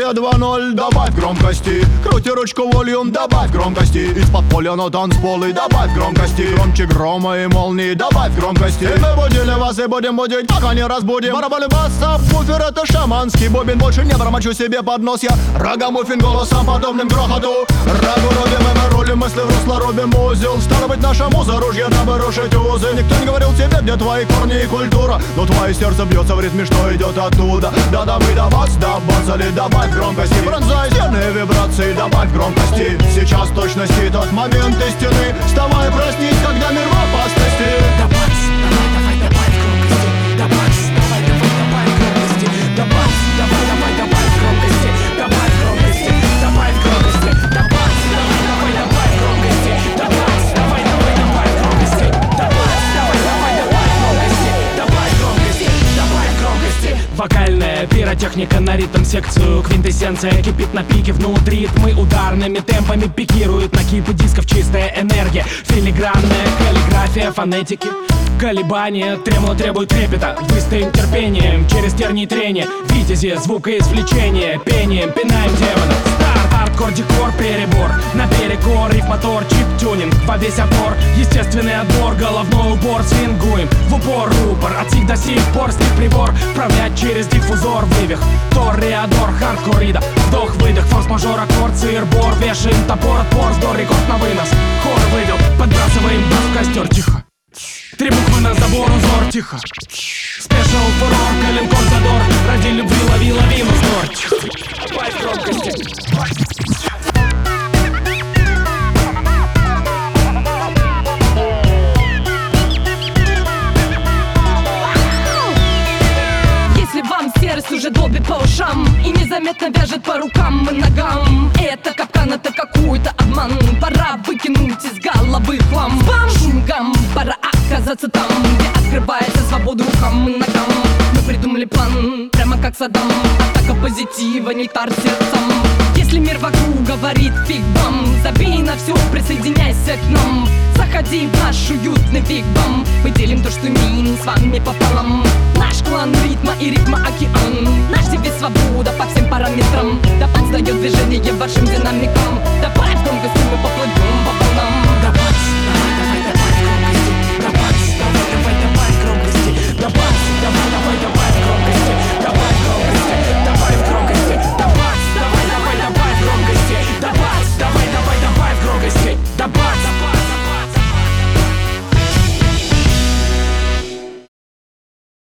Станция 2.0, добавь громкости. Крути ручку волюм, добавь громкости. Из-под поля на танцполы, добавь громкости. Громче грома и молнии, добавь громкости. И мы будили вас и будем будить, пока не разбудим. Барабаны, бас, сабвуфер, это шаманский бубен. Больше не бормочу себе под нос я рагамуффин голосом подобным грохоту. Рагу рубим, и мы рулим, мысли в русло рубим узел. Стало быть, наша муза ружья, дабы рушить узы. Никто не говорил тебе, где твои корни и культура, но твое сердце бьется в ритме, что идет оттуда. Да-да, мы до вас, до бацали, добавь громкости. Пронзай стены вибрации, добавь громкости. Сейчас точности тот момент истины. Вставай, проснись, когда мир в опасности. Добавь, давай, добавь громкости. Добавь, давай, добавь громкости. Добавь, давай, добавь громкости. Добавь громкости, добавь громкости. Добавь, давай, добавь громкости. Добавь, давай, добавь громкости. Добавь, давай, добавь громкости. Добавь громкости, добавь громкости. Вокальная пиротехника на ритм-секцию. Квинтэссенция кипит на пике внутри. Ритмы ударными темпами пикируют на кипы дисков. Чистая энергия, филигранная каллиграфия фонетики. Колебания требуют трепета. Выстоим терпением через тернии трения. Витязи, звукоизвлечение. Пением пинаем демона. Старт, хардкор, декор, перебор. На перекор, риф-мотор, чип-тюнинг во весь опор. Естественный отбор, головной убор. Свингуем в упор, рупор. От сих до сих пор стих прибор. Вправлять через диффузор, вывих. Тореадор, хардкор, рида. Вдох-выдох, форс-мажор, аккорд, сыр-бор. Вешаем топор, отпор, сдор, рекорд на вынос. Хор вывел, подбрасываем бас в костер. Тихо. Три буквы на забор, узор, тихо. Спешл, фурор, коленкор, задор. Ради любви лови лавину, вздор. Добавь громкости. Если вам серость уже долбит по ушам и незаметно вяжет по рукам и ногам, это капкан, это какой-то обман. Пора выкинуть из головы хлам. Шунгам, пора оказаться там, где открывается свобода рукам и ногам. Мы придумали план, прямо как Саддам. Атака позитива, нектар сердцам. Если мир вокруг говорит фиг вам, забей на все, присоединяйся к нам. Заходи в наш уютный фиг-бам. Мы делим то, что имеем с вами пополам. Наш клан ритма и ритма океан. Наш девиз свобода по всем параметрам. Да подстает движение вашим динамикам.